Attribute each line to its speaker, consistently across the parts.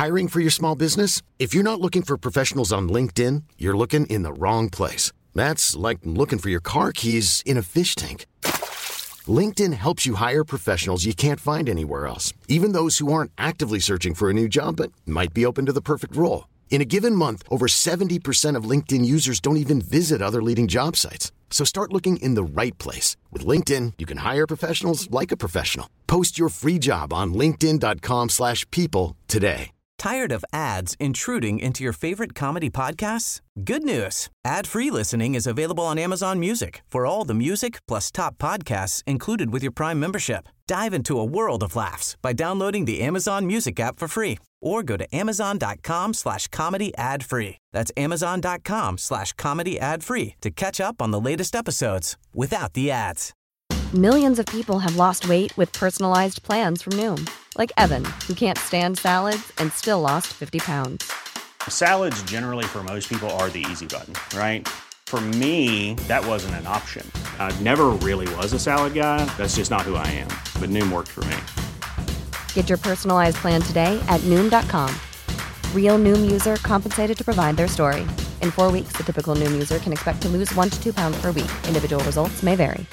Speaker 1: Hiring for your small business? If you're not looking for professionals on LinkedIn, you're looking in the wrong place. That's like looking for your car keys in a fish tank. LinkedIn helps you hire professionals you can't find anywhere else, even those who aren't actively searching for a new job but might be open to the perfect role. In a given month, over 70% of LinkedIn users don't even visit other leading job sites. So start looking in the right place. With LinkedIn, you can hire professionals like a professional. Post your free job on linkedin.com/people today.
Speaker 2: Tired of ads intruding into your favorite comedy podcasts? Good news. Ad-free listening is available on Amazon Music for all the music plus top podcasts included with your Prime membership. Dive into a world of laughs by downloading the Amazon Music app for free or go to amazon.com/comedy ad-free. That's amazon.com/comedy ad-free to catch up on the latest episodes without the ads.
Speaker 3: Millions of people have lost weight with personalized plans from Noom. Like Evan, who can't stand salads and still lost 50 pounds.
Speaker 4: Salads generally for most people are the easy button, right? For me, that wasn't an option. I never really was a salad guy. That's just not who I am. But Noom worked for me.
Speaker 3: Get your personalized plan today at Noom.com. Real Noom user compensated to provide their story. In 4 weeks, the typical Noom user can expect to lose 1 to 2 pounds per week. Individual results may vary.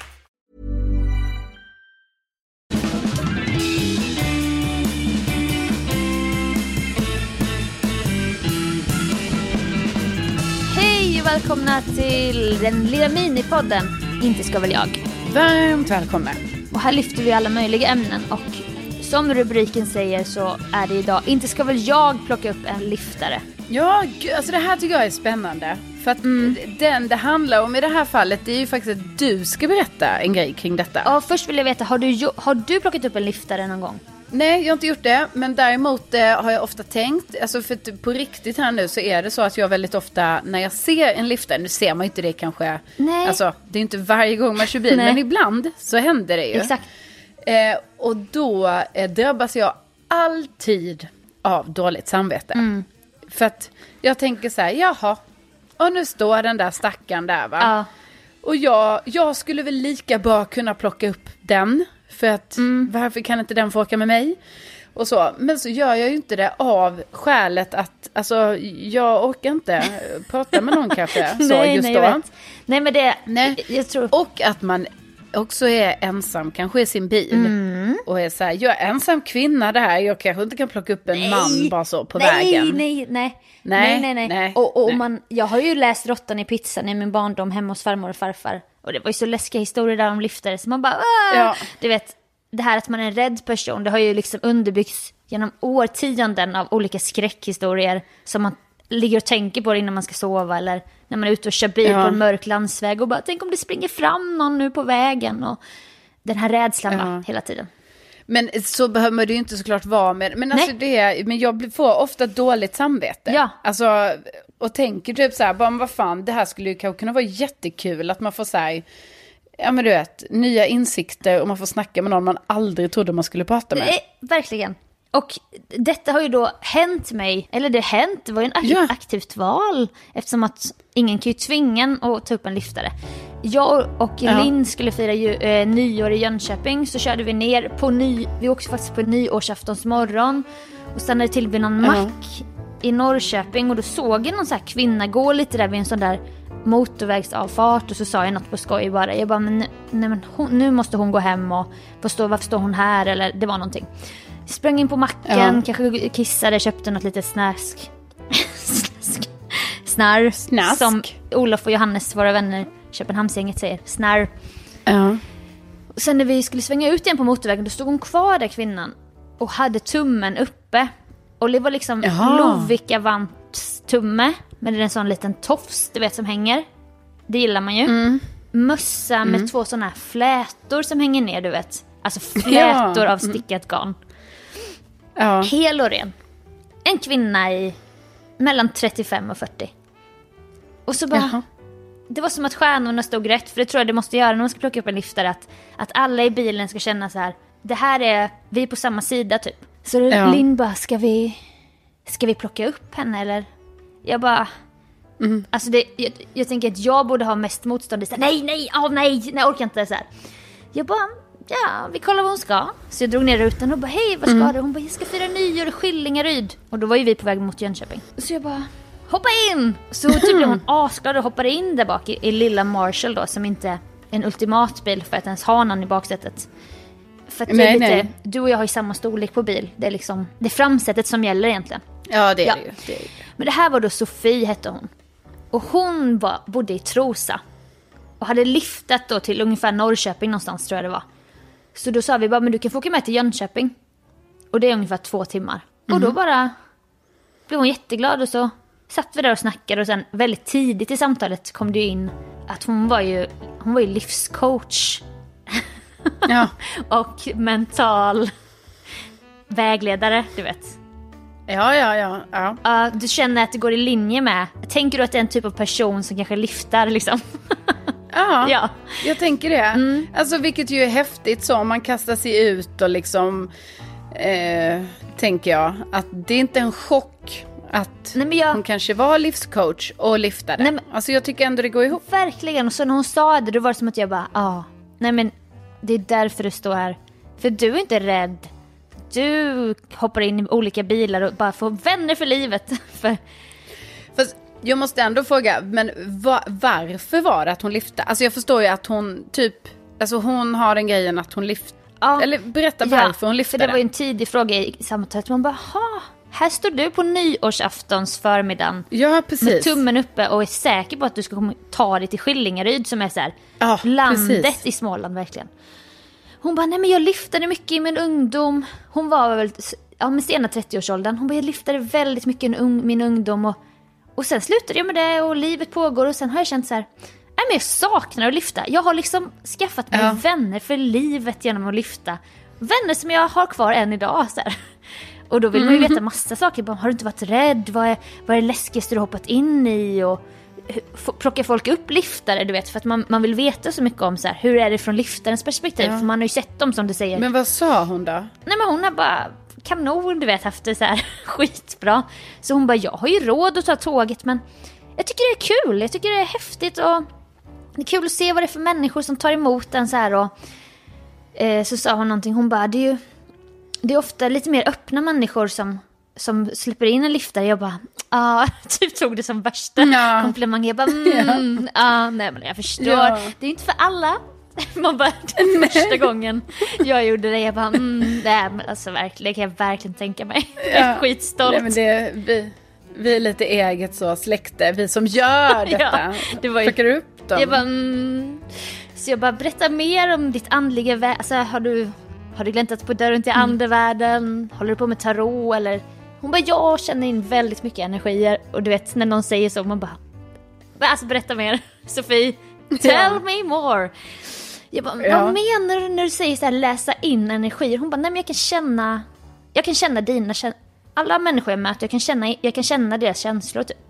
Speaker 5: Hej och välkomna till den lilla minipodden Inte ska väl jag.
Speaker 6: Varmt välkomna.
Speaker 5: Och här lyfter vi alla möjliga ämnen och som rubriken säger så är det idag Inte ska väl jag plocka upp en liftare.
Speaker 6: Ja, alltså det här tycker jag är spännande. För att det handlar om i det här fallet, det är ju faktiskt att du ska berätta en grej kring detta.
Speaker 5: Ja, först vill jag veta, har du plockat upp en liftare någon gång?
Speaker 6: Nej, jag har inte gjort det. Men däremot har jag ofta tänkt, alltså för att på riktigt här nu så är det så att jag väldigt ofta när jag ser en liftare, nu ser man inte det kanske.
Speaker 5: Nej.
Speaker 6: Alltså det är inte varje gång man kör bil, men ibland så händer det ju.
Speaker 5: Exakt.
Speaker 6: Och då drabbas jag alltid av dåligt samvete. För att jag tänker så här, jaha, och nu står den där stackaren där va.
Speaker 5: Ja.
Speaker 6: Och jag skulle väl lika bra kunna plocka upp den. För att varför kan inte den få åka med mig? Och så. Men så gör jag ju inte det av skälet att alltså, jag orkar inte prata med någon kanske. Så
Speaker 5: nej,
Speaker 6: just
Speaker 5: nej,
Speaker 6: då.
Speaker 5: jag vet. Nej, men det... Nej. Jag tror...
Speaker 6: Och att man också är ensam, kanske i sin bil. Och är så här, jag är ensam kvinna det här. Jag kanske inte kan plocka upp en man bara så på vägen.
Speaker 5: Nej. Och jag har ju läst Råttan i pizzan i min barndom hemma hos farmor och farfar. Och det var ju så läskiga historier där om liftare. Så man bara, ja. Du vet, det här att man är en rädd person, det har ju liksom underbyggts genom årtionden av olika skräckhistorier som man ligger och tänker på innan man ska sova eller när man är ute och kör bil på en mörk landsväg och bara, tänk om det springer fram någon nu på vägen och den här rädslan hela tiden. Men
Speaker 6: så behöver det ju inte såklart vara med. Men, alltså men jag får ofta dåligt samvete.
Speaker 5: Ja.
Speaker 6: Alltså, och tänker typ så här, bara, vad fan, det här skulle ju kanske kunna vara jättekul att man får säga, ja men du vet, nya insikter och man får snacka med någon man aldrig trodde man skulle prata med.
Speaker 5: Verkligen. Och detta har ju då hänt mig, eller det var ju en aktivt val eftersom att ingen kan ju tvinga en att ta upp en liftare. Jag och Linn skulle fira nyår i Jönköping, så körde vi ner på vi åkte faktiskt på nyårsaftons morgon och stannade till vid någon mack i Norrköping och då såg jag någon så här kvinna gå lite där vid en sån där motorvägsavfart och så sa jag något på skoj bara. Jag bara, men nu måste hon gå hem och varför står hon här, eller det var någonting. Sprang in på macken, kanske kissade, köpte något litet snask. Snask. Som Olof och Johannes, våra vänner, Köpenhamnsgänget säger. Snarr. Och sen när vi skulle svänga ut igen på motorvägen, då stod hon kvar där, kvinnan, och hade tummen uppe. Och det var liksom Lovikka-vant tumme, men det är en sån liten tofs, du vet, som hänger. Det gillar man ju. Mössa med 2 såna här flätor som hänger ner, du vet. Alltså flätor av stickat garn. Hel och ren. En kvinna i mellan 35 och 40. Och så bara det var som att stjärnorna stod rätt. För det tror jag det måste göra när man ska plocka upp en liftare, att alla i bilen ska känna så här, det här är vi på samma sida typ. Så Linn bara, ska vi plocka upp henne eller? Jag bara alltså jag tänker att jag borde ha mest motstånd. Nej, jag orkar inte så här. Jag bara, ja, vi kollar vad hon ska. Så jag drog ner rutan och bara, hej, vad ska du? Hon bara, jag ska fira nyår i Skillingaryd. Och då var ju vi på väg mot Jönköping. Så jag bara, hoppa in! Så typ blev hon asglad och hoppade in där bak i lilla Marshall då, som inte är en ultimatbil för att ens ha någon i baksätet. För att nej. Du och jag har ju samma storlek på bil. Det är liksom det framsättet som gäller egentligen.
Speaker 6: Ja, det är det ju.
Speaker 5: Men det här var då Sofie, hette hon. Och hon bodde i Trosa. Och hade liftat då till ungefär Norrköping någonstans, tror jag det var. Så då sa vi bara, men du kan få åka med till Jönköping. Och det är ungefär 2 timmar. Och då bara blev hon jätteglad. Och så satt vi där och snackade. Och sen väldigt tidigt i samtalet kom det in att hon var ju livscoach.
Speaker 6: Ja.
Speaker 5: Och mental vägledare, du vet.
Speaker 6: Ja.
Speaker 5: Du känner att det går i linje med. Tänker du att det är en typ av person som kanske lyfter liksom?
Speaker 6: Ja, jag tänker det. Alltså vilket ju är häftigt så. Man kastar sig ut och liksom tänker jag att det är inte en chock att hon kanske var livscoach och lyftade. Alltså jag tycker ändå det går ihop.
Speaker 5: Verkligen, och så när hon sa det, då var det som att jag bara, nej men det är därför du står här. För du är inte rädd. Du hoppar in i olika bilar och bara får vänner för livet.
Speaker 6: Fast jag måste ändå fråga, men varför var det att hon lyfte? Alltså jag förstår ju att hon hon har den grejen att hon lyfter. Ja. Eller berätta varför hon lyfte.
Speaker 5: För det var ju en tidig fråga i samtalet. Man bara, här står du på nyårsaftons förmiddagen.
Speaker 6: Ja, precis.
Speaker 5: Med tummen uppe och är säker på att du ska ta dig till Skillingaryd som är så här, landet precis. I Småland verkligen. Hon bara, nej men jag lyftade mycket i min ungdom. Hon var väl med sena 30-årsåldern. Hon bara, jag lyftade väldigt mycket i min ungdom. Och sen slutade jag med det och livet pågår. Och sen har jag känt så här, nej men jag saknar att lyfta. Jag har liksom skaffat mig vänner för livet genom att lyfta. Vänner som jag har kvar än idag så här. Och då vill man ju veta massa saker. Bara, har du inte varit rädd? Vad är det läskigaste du har hoppat in i? Och plockar folk upp liftare, du vet, för att man vill veta så mycket om så här, hur är det från liftarens perspektiv, för man har ju sett dem som du säger.
Speaker 6: Men vad sa hon då?
Speaker 5: Nej men hon har bara kanon, du vet, haft det så här skitbra. Så hon bara, jag har ju råd att ta tåget, men jag tycker det är kul, jag tycker det är häftigt och det är kul att se vad det är för människor som tar emot en så här. Och så sa hon någonting, hon bara, det är ofta lite mer öppna människor som släpper in en liftare. Jag bara, typ tog det som värsta komplimang. Jag bara, nej men jag förstår. Ja. Det är inte för alla. Man bara, den första gången jag gjorde det, jag bara, nej men alltså verkligen, kan jag verkligen tänka mig. Jag är skitstolt.
Speaker 6: Nej, men vi är lite eget så släkte, vi som gör detta.
Speaker 5: Det var ju,
Speaker 6: plockar upp dem.
Speaker 5: Jag bara, så jag bara, berätta mer om ditt andliga alltså, har du gläntat på dörren till andevärlden? Håller du på med tarot eller? Hon bara, jag känner in väldigt mycket energier. Och du vet, när någon säger så, man bara, alltså berätta mer, Sofie. Tell me more. Jag bara, vad menar du när du säger så här, läsa in energier? Hon bara, nej men jag kan känna dina alla människor jag möter, jag kan känna deras känslor typ.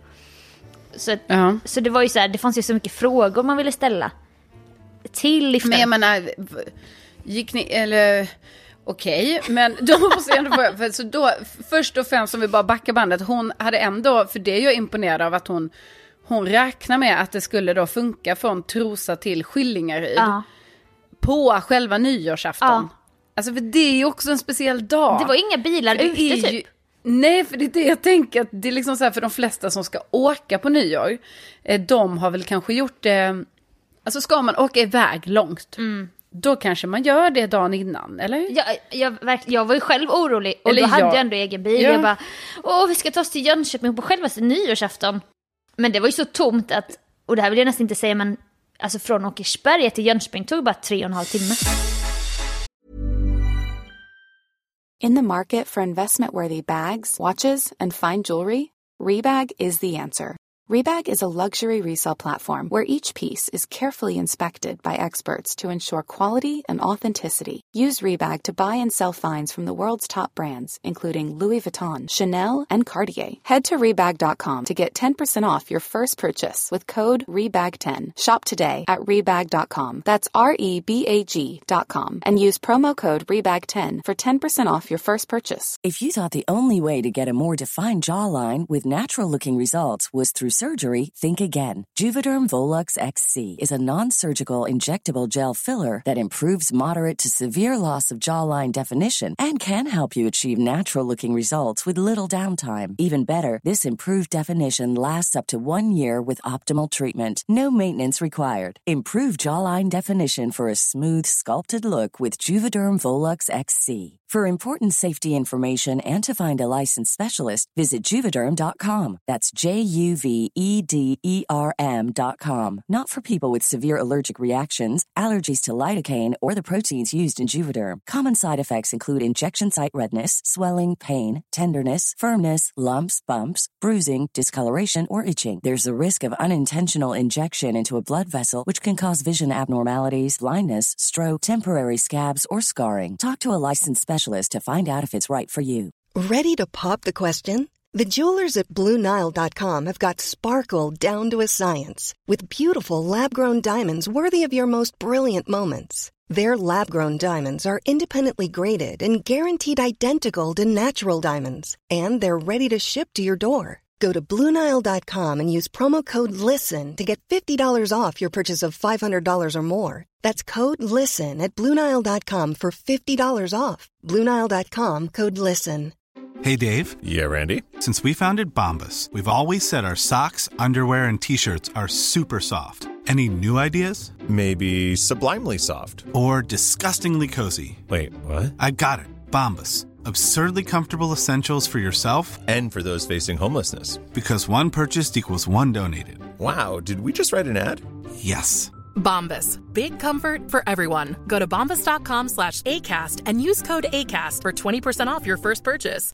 Speaker 5: Så det var ju så här, det fanns ju så mycket frågor man ville ställa till liften.
Speaker 6: Men jag menar, gick ni, eller okej, men då måste jag ändå för så då, först och främst som vi bara backar bandet, hon hade ändå, för det är jag imponerad av att hon räknar med att det skulle då funka från Trosa till Skillingaryd på själva nyårsafton. Alltså för det är ju också en speciell dag.
Speaker 5: Det var inga bilar ute typ.
Speaker 6: Nej, för det är det jag tänker, att det är liksom så här, för de flesta som ska åka på nyår, de har väl kanske gjort det, alltså ska man åka iväg långt, då kanske man gör det dagen innan, eller?
Speaker 5: Jag var ju själv orolig, och då hade jag ändå egen bil. Jag bara, vi ska ta oss till Jönköping på själva nyårsafton. Men det var ju så tomt att, och det här vill jag nästan inte säga, men alltså från Åkersberga till Jönköping tog bara 3,5 timmar.
Speaker 7: In the market for investment-worthy bags, watches, and fine jewelry, Rebag is the answer. Rebag is a luxury resale platform where each piece is carefully inspected by experts to ensure quality and authenticity. Use Rebag to buy and sell finds from the world's top brands, including Louis Vuitton, Chanel, and Cartier. Head to Rebag.com to get 10% off your first purchase with code REBAG10. Shop today at Rebag.com. That's REBAG.com. And use promo code REBAG10 for 10% off your first purchase.
Speaker 8: If you thought the only way to get a more defined jawline with natural-looking results was through surgery, think again. Juvederm Volux XC is a non-surgical injectable gel filler that improves moderate to severe loss of jawline definition and can help you achieve natural-looking results with little downtime. Even better, this improved definition lasts up to 1 year with optimal treatment. No maintenance required. Improve jawline definition for a smooth, sculpted look with Juvederm Volux XC. For important safety information and to find a licensed specialist, visit Juvederm.com. That's JUVEDERM.com. Not for people with severe allergic reactions, allergies to lidocaine, or the proteins used in Juvederm. Common side effects include injection site redness, swelling, pain, tenderness, firmness, lumps, bumps, bruising, discoloration, or itching. There's a risk of unintentional injection into a blood vessel, which can cause vision abnormalities, blindness, stroke, temporary scabs, or scarring. Talk to a licensed specialist to find out if it's right for you.
Speaker 9: Ready to pop the question? The jewelers at BlueNile.com have got sparkle down to a science with beautiful lab-grown diamonds worthy of your most brilliant moments. Their lab-grown diamonds are independently graded and guaranteed identical to natural diamonds, and they're ready to ship to your door. Go to BlueNile.com and use promo code LISTEN to get $50 off your purchase of $500 or more. That's code LISTEN at BlueNile.com for $50 off. BlueNile.com, code LISTEN.
Speaker 10: Hey, Dave.
Speaker 11: Yeah, Randy.
Speaker 10: Since we founded Bombas, we've always said our socks, underwear, and T-shirts are super soft. Any new ideas?
Speaker 11: Maybe sublimely soft.
Speaker 10: Or disgustingly cozy.
Speaker 11: Wait, what?
Speaker 10: I got it. Bombas. Absurdly comfortable essentials for yourself
Speaker 11: and for those facing homelessness.
Speaker 10: Because one purchased equals one donated.
Speaker 11: Wow, did we just write an ad?
Speaker 10: Yes.
Speaker 12: Bombas. Big comfort for everyone. Go to bombas.com/ACAST and use code ACAST for 20% off your first purchase.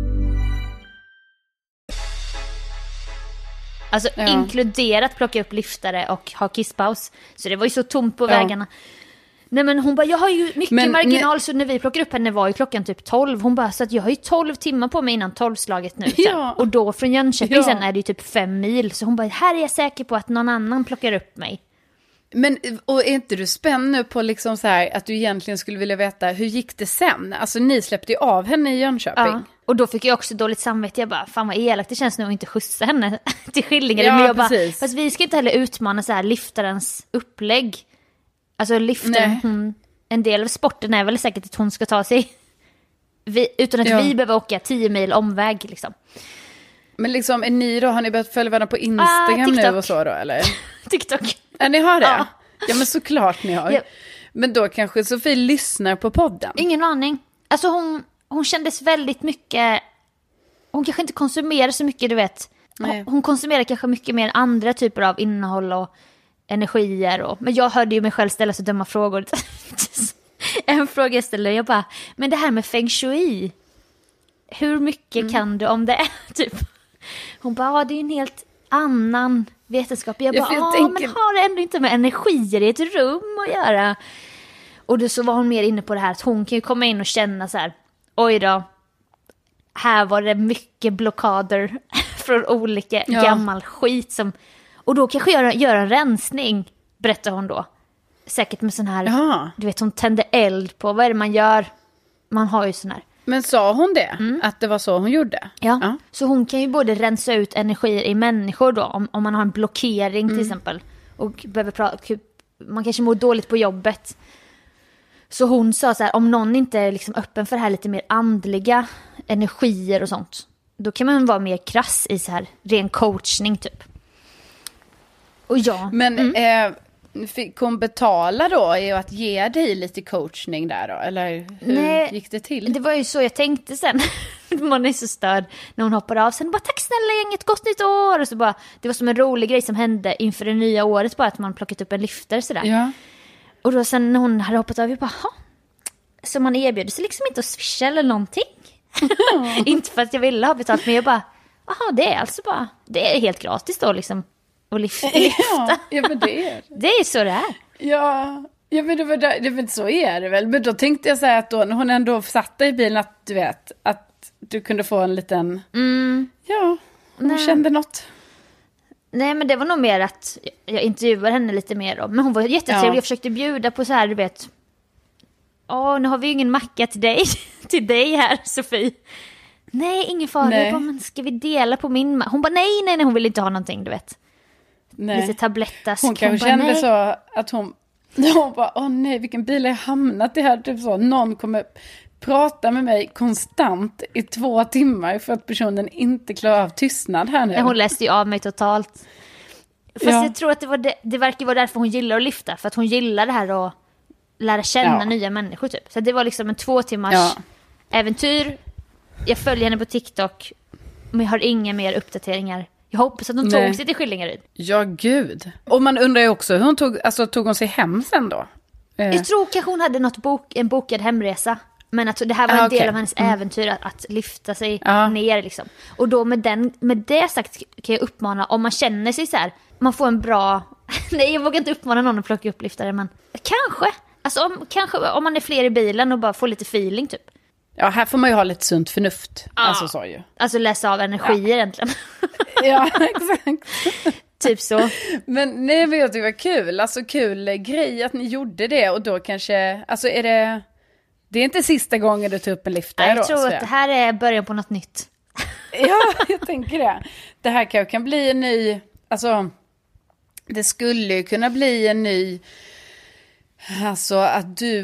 Speaker 5: Alltså inkluderat plocka upp liftare och ha kisspaus. Så det var ju så tomt på vägarna. Nej, men hon bara, jag har ju mycket marginal, så när vi plockar upp henne var ju klockan typ 12. Hon bara, så att jag har ju 12 timmar på mig innan 12-slaget nu. Ja. Och då från Jönköping sen är det ju typ 5 mil. Så hon bara, här är jag säker på att någon annan plockar upp mig.
Speaker 6: Men, och är inte du spänd nu på liksom så här, att du egentligen skulle vilja veta, hur gick det sen? Alltså ni släppte ju av henne i Jönköping. Ja.
Speaker 5: Och då fick jag också dåligt samvete. Jag bara, fan vad elakt det känns nu att inte skjutsa henne till Skillingaryd.
Speaker 6: Ja,
Speaker 5: men jag
Speaker 6: bara,
Speaker 5: fast vi ska inte heller utmana så här liftarens upplägg. Alltså liftaren, en del av sporten är väl säkert att hon ska ta sig utan att vi behöver åka 10 mil omväg liksom.
Speaker 6: Men liksom, är ni då, har ni börjat följa varandra på Instagram nu och så då, eller?
Speaker 5: TikTok.
Speaker 6: Ja, ni har det? Ja, men såklart ni har. Ja. Men då kanske Sofie lyssnar på podden.
Speaker 5: Ingen aning. Alltså hon kändes väldigt mycket, hon kanske inte konsumerar så mycket, du vet. Hon konsumerar kanske mycket mer andra typer av innehåll och energier. Men jag hörde ju mig själv ställa så dumma frågor. En fråga jag ställde, jag bara, men det här med feng shui, hur mycket kan du om det? Typ. Hon bara, det är en helt annan vetenskap. Jag bara, men har det ändå inte med energier i ett rum att göra? Och då så var hon mer inne på det här att hon kan ju komma in och känna så här, oj då, här var det mycket blockader från olika gammal skit som, och då kanske göra en rensning, berättar hon då. Säkert med sån här, du vet, hon tände eld på, vad är det man gör? Man har ju sån här. Men
Speaker 6: sa hon det? Att det var så hon gjorde?
Speaker 5: Ja. Så hon kan ju både rensa ut energier i människor då, om man har en blockering till exempel. Och behöver man kanske mår dåligt på jobbet. Så hon sa så här, om någon inte är liksom öppen för det här lite mer andliga energier och sånt, då kan man vara mer krass i så här ren coachning typ. Och
Speaker 6: men fick hon betala då i att ge dig lite coachning där då? Eller hur gick det till?
Speaker 5: Det var ju så jag tänkte sen. Man är så störd när hon hoppade av. Sen bara, tack snälla gänget, gott nytt år. Och så bara, det var som en rolig grej som hände inför det nya året, bara att man plockat upp en lyfter sådär. Ja. Och då sen när hon hade hoppat av, jag bara, så man erbjöd sig liksom inte att swisha eller någonting. Inte för att jag ville ha betalt, men jag bara, det är alltså bara, det är helt gratis då liksom. Och lyfta.
Speaker 6: Ja, men det är
Speaker 5: det är så det är.
Speaker 6: Ja, men det var så är det väl. Men då tänkte jag säga att då när hon ändå satt i bilen, att du vet, att du kunde få en liten hon kände något.
Speaker 5: Nej, men det var nog mer att jag intervjuade henne lite mer då. Men hon var jättetrevlig. Jag försökte bjuda på så här, du vet, nu har vi ju ingen macka till dig här, Sofie. Nej, ingen fara. Jag bara, men ska vi dela på min? Hon bara, nej, hon vill inte ha någonting, du vet. Nej. Lite tablettask.
Speaker 6: Hon kanske kände så att hon bara, åh nej, vilken bil har jag hamnat i här? Typ så, någon kommer prata med mig konstant i 2 timmar för att personen inte klarar av tystnad här nu.
Speaker 5: Ja, hon läste ju av mig totalt. Fast jag tror att det verkar vara därför hon gillar att lyfta. För att hon gillar det här att lära känna nya människor typ. Så det var liksom en 2 timmars äventyr. Jag följer henne på TikTok. Men jag har inga mer uppdateringar. Jag hoppas att hon tog sig till Skillingaryd.
Speaker 6: Ja, gud. Och man undrar ju också, hur hon tog hon sig hem sen då?
Speaker 5: Jag tror kanske hon hade en bokad hemresa. Men att det här var en del av hennes äventyr att lyfta sig ner liksom. Och då med det sagt kan jag uppmana, om man känner sig så här, man får en bra... Nej, jag vågar inte uppmana någon att plocka upp lyftare, men kanske. Alltså kanske om man är fler i bilen och bara får lite feeling typ.
Speaker 6: Ja, här får man ju ha lite sunt förnuft. Alltså så ju.
Speaker 5: Alltså läsa av energier egentligen.
Speaker 6: Ja, exakt.
Speaker 5: Typ så.
Speaker 6: Men nej, men jag tycker det var kul. Alltså kul grej att ni gjorde det. Och då kanske, alltså är det... Det är inte sista gången du tar upp en liftare då?
Speaker 5: Jag tror att det här är början på något nytt.
Speaker 6: Ja, jag tänker det. Det här kan bli en ny... Alltså, det skulle ju kunna bli en ny... Alltså att du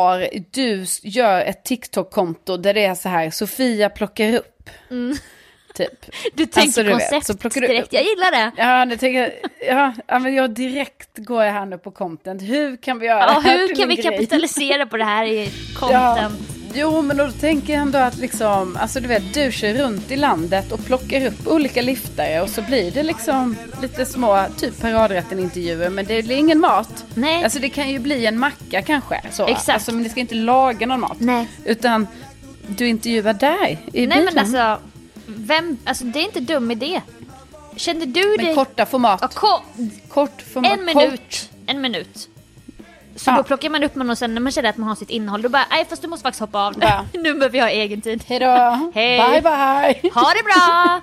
Speaker 6: gör ett TikTok-konto där det är så här, Sofia plockar upp. Typ.
Speaker 5: Du tänker alltså, koncept direkt, jag gillar det.
Speaker 6: Ja, det tänker men jag direkt går jag här nu på content. Hur kan vi göra det här?
Speaker 5: Hur kan vi kapitalisera på det här i content?
Speaker 6: Jo, men då tänker jag ändå att liksom, alltså du vet, du kör runt i landet och plockar upp olika liftare och så blir det liksom lite små, typ paradrätten-intervjuer, men det blir ingen mat.
Speaker 5: Nej.
Speaker 6: Alltså det kan ju bli en macka kanske. Så.
Speaker 5: Exakt.
Speaker 6: Alltså, men ni ska inte laga någon mat.
Speaker 5: Nej.
Speaker 6: Utan du intervjuar där i bilen.
Speaker 5: Nej, men alltså, det är inte dum idé. Kände du det?
Speaker 6: Men korta format. Kort format.
Speaker 5: En minut. Så då plockar man upp och sen när man känner att man har sitt innehåll, då bara, nej fast du måste faktiskt hoppa av det. Nu behöver vi ha egen tid.
Speaker 6: Hejdå.
Speaker 5: Hej.
Speaker 6: Bye bye.
Speaker 5: Ha det bra.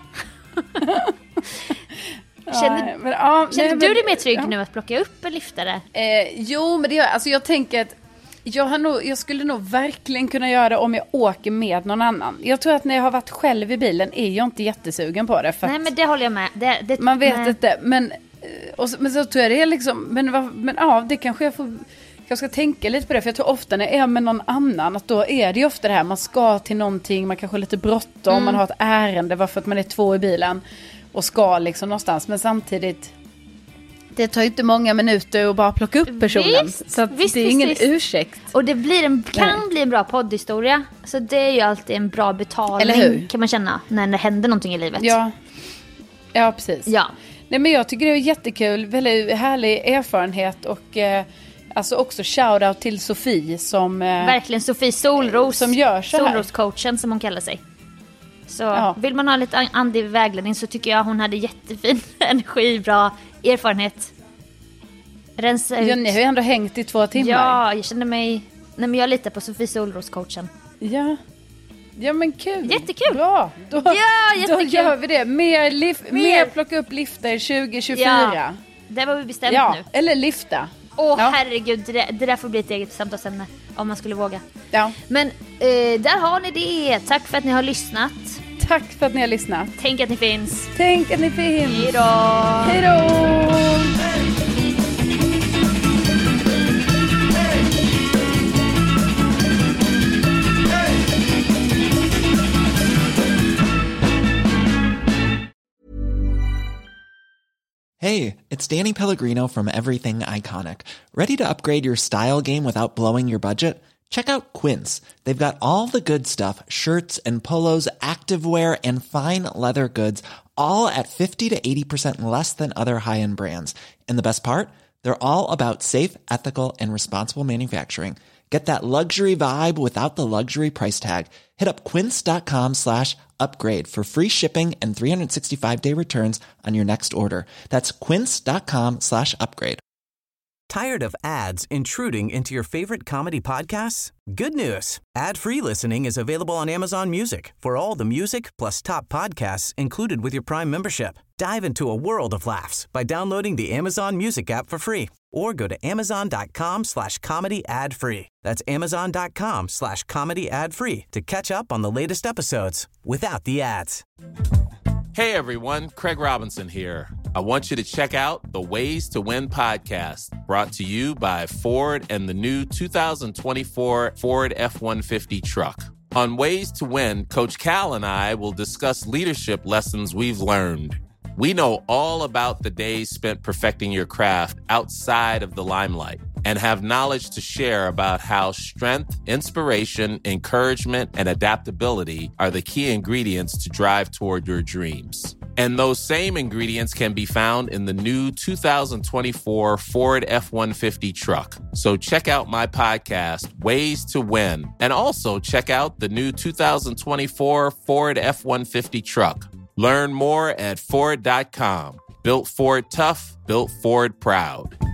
Speaker 5: Känner du dig mer trygg nu att plocka upp en liftare?
Speaker 6: Jo, men det gör, alltså jag tänker att jag skulle nog verkligen kunna göra det om jag åker med någon annan. Jag tror att när jag har varit själv i bilen är jag inte jättesugen på det. För
Speaker 5: nej, men det håller jag med.
Speaker 6: Man vet inte, men så tror jag det är liksom, men det kanske jag ska tänka lite på det, för jag tror ofta när jag är med någon annan att då är det ju ofta det här, man ska till någonting, man kanske är lite bråttom, man har ett ärende varför att man är 2 i bilen och ska liksom någonstans, men samtidigt det tar ju inte många minuter att bara plocka upp personen. Så att det är ingen ursäkt.
Speaker 5: Och det kan bli en bra poddhistoria. Så det är ju alltid en bra betalning, kan man känna, när det händer någonting i livet.
Speaker 6: Ja, precis.
Speaker 5: Ja.
Speaker 6: Nej, men jag tycker det är jättekul, väldigt härlig erfarenhet och alltså också shoutout till Sofie som...
Speaker 5: verkligen Sofie Solros.
Speaker 6: Som gör så här.
Speaker 5: Solros-coachen som hon kallar sig. Så vill man ha lite andlig vägledning så tycker jag hon hade jättefin energi, bra erfarenhet. Rensa ut.
Speaker 6: Ja, ni har ju ändå hängt i 2 timmar.
Speaker 5: Ja, jag kände mig... Nej, men jag litar på Sofie Solros-coachen.
Speaker 6: Ja, men kul.
Speaker 5: Jättekul.
Speaker 6: Bra. Då gör vi det. Mer plocka upp lifter 2024.
Speaker 5: Ja, det var vi bestämt nu.
Speaker 6: Eller lifta.
Speaker 5: Herregud, det där får bli ett eget samtalsämne om man skulle våga.
Speaker 6: Ja.
Speaker 5: Men där har ni det. Tack för att ni har lyssnat.
Speaker 6: Tack för att ni har lyssnat.
Speaker 5: Tänk att ni finns.
Speaker 6: Hej då.
Speaker 13: Hey, it's Danny Pellegrino from Everything Iconic. Ready to upgrade your style game without blowing your budget? Check out Quince. They've got all the good stuff, shirts and polos, activewear, and fine leather goods, all at 50 to 80% less than other high-end brands. And the best part? They're all about safe, ethical, and responsible manufacturing. Get that luxury vibe without the luxury price tag. Hit up quince.com/upgrade for free shipping and 365-day returns on your next order. That's quince.com/upgrade.
Speaker 2: Tired of ads intruding into your favorite comedy podcasts? Good news. Ad-free listening is available on Amazon Music for all the music plus top podcasts included with your Prime membership. Dive into a world of laughs by downloading the Amazon Music app for free or go to amazon.com/comedy ad free. That's amazon.com/comedy ad free to catch up on the latest episodes without the ads.
Speaker 14: Hey everyone, Craig Robinson here. I want you to check out the Ways to Win podcast, brought to you by Ford and the new 2024 Ford F-150 truck. On Ways to Win, Coach Cal and I will discuss leadership lessons we've learned. We know all about the days spent perfecting your craft outside of the limelight and have knowledge to share about how strength, inspiration, encouragement, and adaptability are the key ingredients to drive toward your dreams. And those same ingredients can be found in the new 2024 Ford F-150 truck. So check out my podcast, Ways to Win, and also check out the new 2024 Ford F-150 truck. Learn more at Ford.com. Built Ford tough, built Ford proud.